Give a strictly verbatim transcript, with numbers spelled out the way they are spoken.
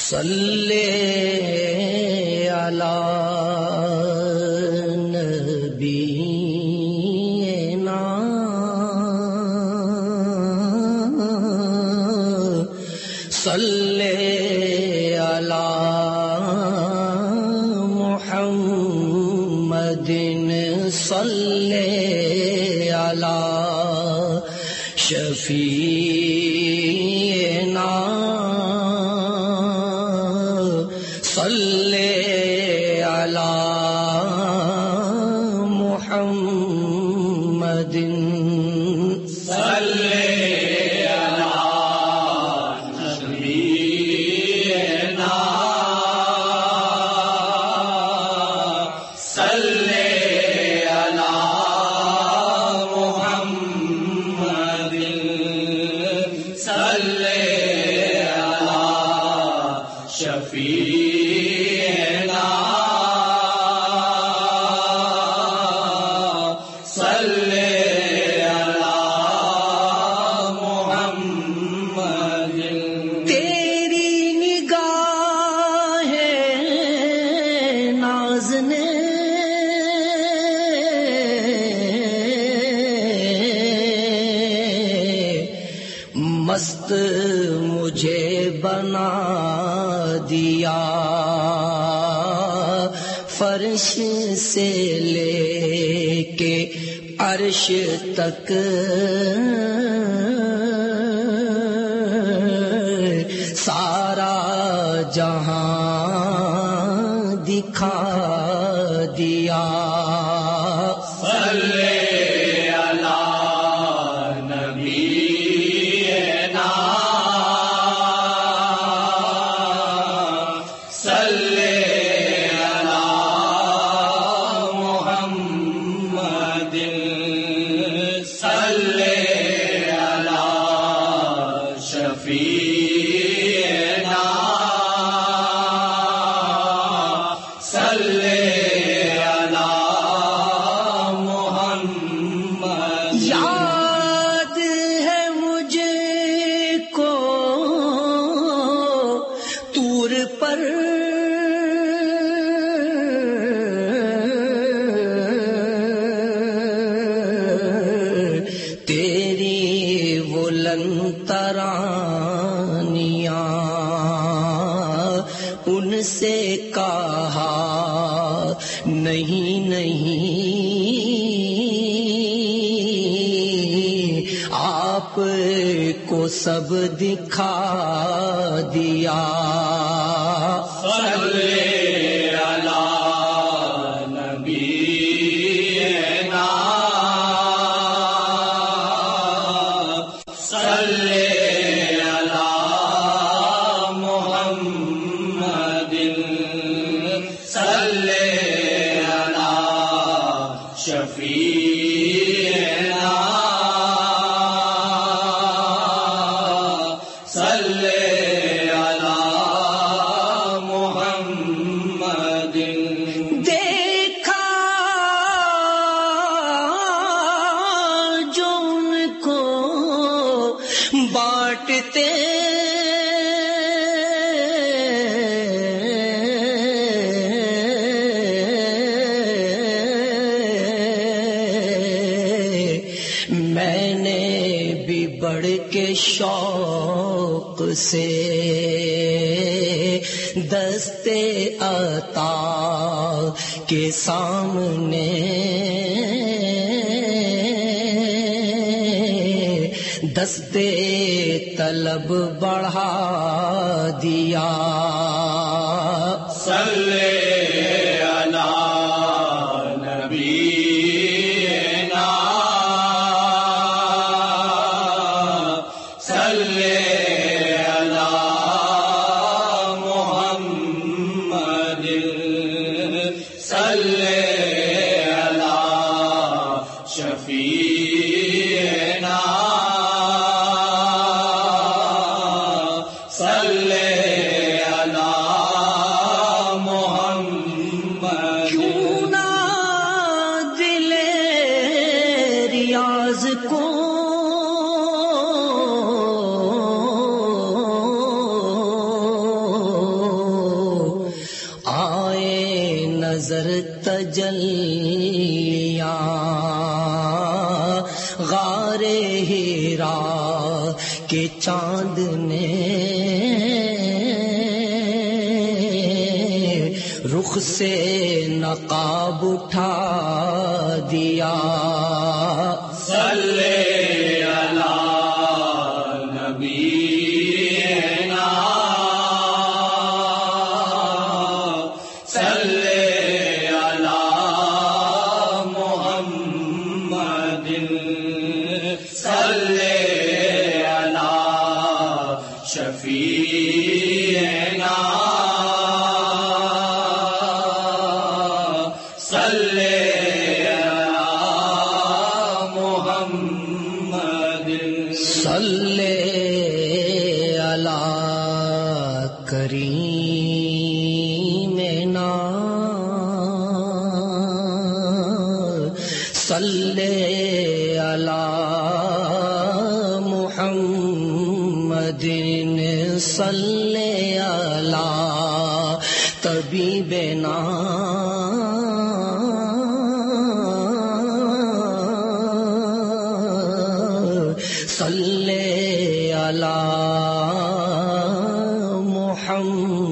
صلی علی نبینا صلی علی محمد صلی علی شفیعنا صلی علی محمد صلی شفیعنا صلی علی محمد. تیری نگاہ ناز نے مست مجھے بنا دیا، فرش سے لے کے عرش تک سارا جہاں دکھا دیا. صلی علی نبینا صلی علی محمد صلی علی شفیعنا صلی علی محمد. یاد ہے مجھے کو طور پر تیری وہ لنترانیاں، ان سے کہا نہیں نہیں آپ کو سب دکھا دیا. صلی علی نبینا صلی علی محمد صلی علی شفیعنا صلی علی محمد. دیکھا جو ان کو بانٹتے میں نے بھی بڑھ کے شوق سے دستے عطا کے سامنے دستے طلب بڑھا دیا. صلی علی نبینا صلی علی محمد صلی علی شفیعنا صلی علی محمد. کیوں نہ دل ریاض کو نظر تجلیاں غار ہیرا کے چاند نے رخ سے نقاب اٹھا دیا. صلی علی نبینا صلی علی محمد صلی علی شفیعنا صلی صلی علی کریمنا صلی علی محمد صلی علی طبیبنا صلی علی محمد